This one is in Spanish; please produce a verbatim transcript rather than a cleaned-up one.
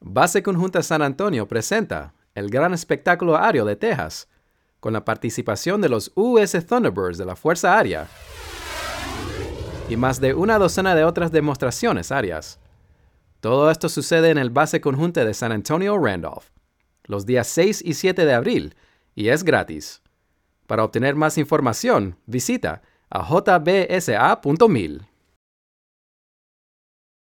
Base Conjunta San Antonio presenta el gran espectáculo aéreo de Texas, con la participación de los U S Thunderbirds de la Fuerza Aérea y más de una docena de otras demostraciones aéreas. Todo esto sucede en el Base Conjunta de San Antonio Randolph, los días seis y siete de abril, y es gratis. Para obtener más información, visita a j b s a punto mil.